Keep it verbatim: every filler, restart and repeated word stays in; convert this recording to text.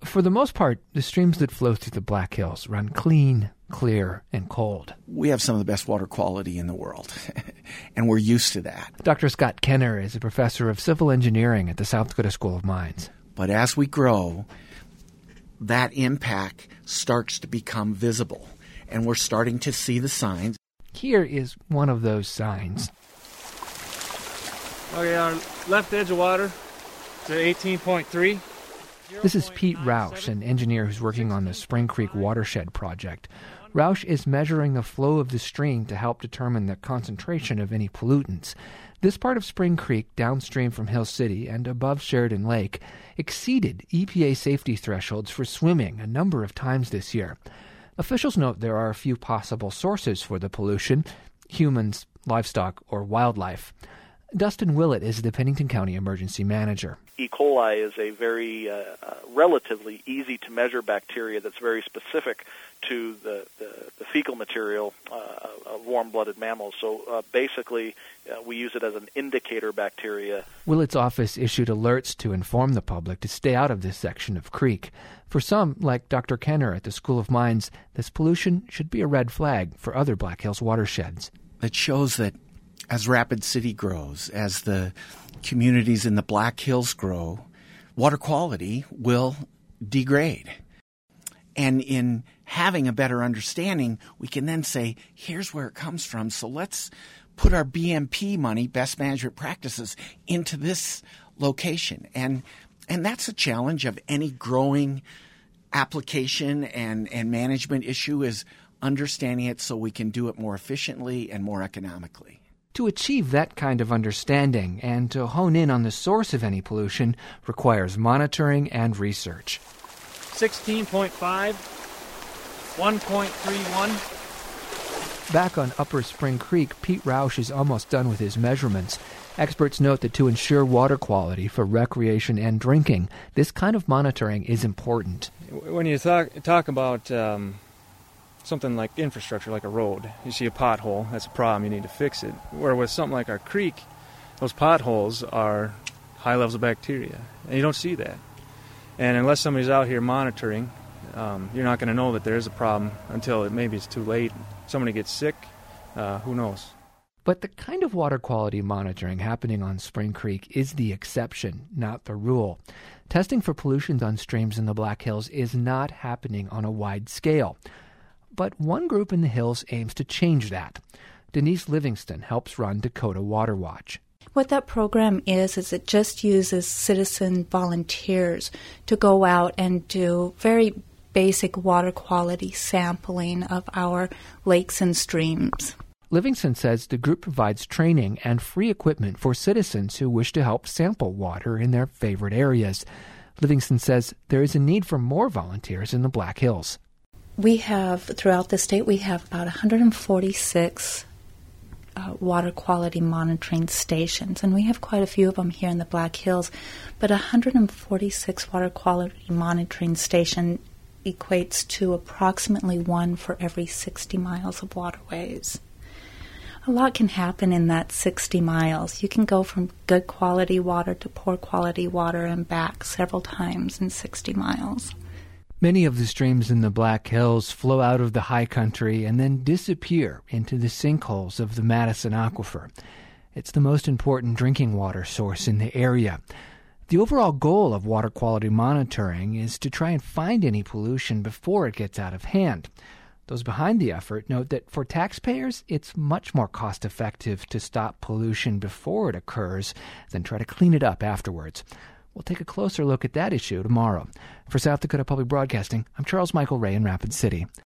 For the most part, the streams that flow through the Black Hills run clean, clear, and cold. We have some of the best water quality in the world, and we're used to that. Doctor Scott Kenner is a professor of civil engineering at the South Dakota School of Mines. But as we grow, that impact starts to become visible, and we're starting to see the signs. Here is one of those signs. Okay, our left edge of water to eighteen point three. This is Pete Roush, an engineer who's working on the Spring Creek Watershed Project. Roush is measuring the flow of the stream to help determine the concentration of any pollutants. This part of Spring Creek, downstream from Hill City and above Sheridan Lake, exceeded E P A safety thresholds for swimming a number of times this year. Officials note there are a few possible sources for the pollution: humans, livestock, or wildlife. Dustin Willett is the Pennington County Emergency Manager. E. coli is a very uh, uh, relatively easy-to-measure bacteria that's very specific to the, the, the fecal material uh, of warm-blooded mammals. So uh, basically, uh, we use it as an indicator bacteria. Willett's office issued alerts to inform the public to stay out of this section of creek. For some, like Doctor Kenner at the School of Mines, this pollution should be a red flag for other Black Hills watersheds. It shows that as Rapid City grows, as the communities in the Black Hills grow, water quality will degrade. And in having a better understanding, we can then say, here's where it comes from, so let's put our B M P money, best management practices, into this location. And and that's a challenge of any growing application and, and management issue, is understanding it so we can do it more efficiently and more economically. To achieve that kind of understanding and to hone in on the source of any pollution requires monitoring and research. sixteen point five, one point three one. Back on Upper Spring Creek, Pete Roush is almost done with his measurements. Experts note that to ensure water quality for recreation and drinking, this kind of monitoring is important. When you talk, talk about um, something like infrastructure, like a road, you see a pothole, that's a problem, you need to fix it. Where with something like our creek, those potholes are high levels of bacteria, and you don't see that. And unless somebody's out here monitoring, um, you're not going to know that there is a problem until it, maybe it's too late. Somebody gets sick, uh, who knows? But the kind of water quality monitoring happening on Spring Creek is the exception, not the rule. Testing for pollutions on streams in the Black Hills is not happening on a wide scale. But one group in the hills aims to change that. Denise Livingston helps run Dakota Water Watch. What that program is, is it just uses citizen volunteers to go out and do very basic water quality sampling of our lakes and streams. Livingston says the group provides training and free equipment for citizens who wish to help sample water in their favorite areas. Livingston says there is a need for more volunteers in the Black Hills. We have, throughout the state, we have about one hundred forty-six uh, water quality monitoring stations, and we have quite a few of them here in the Black Hills, but one hundred forty-six water quality monitoring station equates to approximately one for every sixty miles of waterways. A lot can happen in that sixty miles. You can go from good quality water to poor quality water and back several times in sixty miles. Many of the streams in the Black Hills flow out of the high country and then disappear into the sinkholes of the Madison Aquifer. It's the most important drinking water source in the area. The overall goal of water quality monitoring is to try and find any pollution before it gets out of hand. Those behind the effort note that for taxpayers, it's much more cost-effective to stop pollution before it occurs than try to clean it up afterwards. We'll take a closer look at that issue tomorrow. For South Dakota Public Broadcasting, I'm Charles Michael Ray in Rapid City.